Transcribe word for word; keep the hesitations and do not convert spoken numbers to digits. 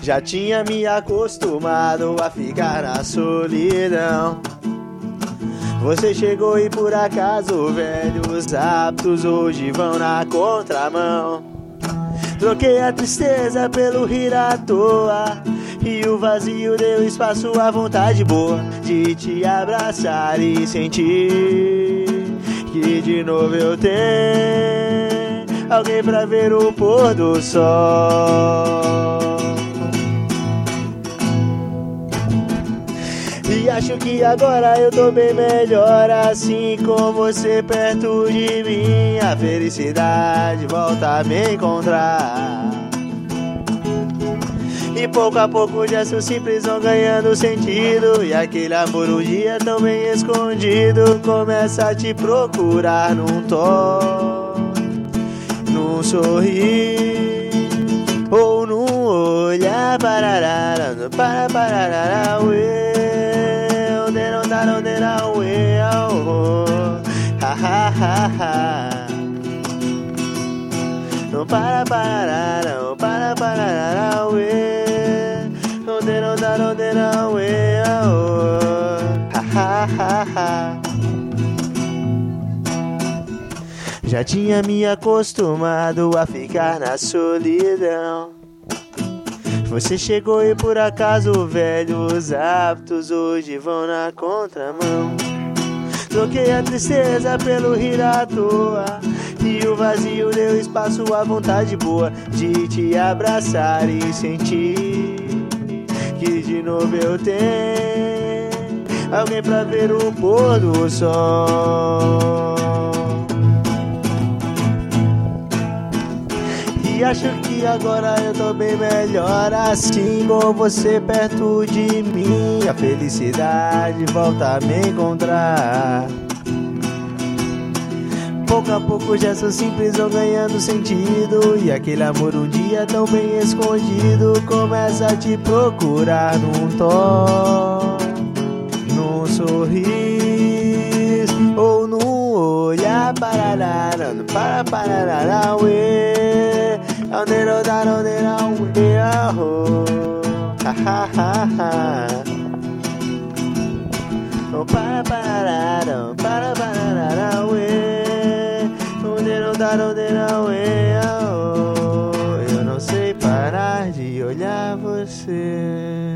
Já tinha me acostumado a ficar na solidão. Você chegou e por acaso velhos hábitos hoje vão na contramão. Troquei a tristeza pelo rir à toa, e o vazio deu espaço à vontade boa de te abraçar e sentir que de novo eu tenho alguém pra ver o pôr do sol. E acho que agora eu tô bem melhor assim, com você perto de mim. A felicidade volta a me encontrar, e pouco a pouco os gestos simples vão ganhando sentido, e aquele amor um dia tão bem escondido começa a te procurar num toque, num sorrir ou num olhar. Pararara, para pararara, uê. Onde não dá, onde não, uê, oh, ha ha ha ha. Não para pararara, não para pararara, uê. Onde não dá, onde não, uê, oh, ha ha ha ha. Já tinha me acostumado a ficar na solidão. Você chegou e por acaso velhos hábitos hoje vão na contramão. Troquei a tristeza pelo rir à toa, e o vazio deu espaço à vontade boa de te abraçar e sentir que de novo eu tenho alguém pra ver o pôr do sol. E acho que agora eu tô bem melhor assim, com você perto de mim. A felicidade volta a me encontrar. Pouco a pouco os gestos simples vão ganhando sentido, e aquele amor um dia tão bem escondido começa a te procurar num toque, num sorriso ou num olhar. Pararara, para pararara, uê. Onde não dá, onde não, uê, oh, ha ha ha ha. Oh, para pararara, para pararara, uê. Onde não dá, onde não, uê, oh. Eu não sei parar de olhar você.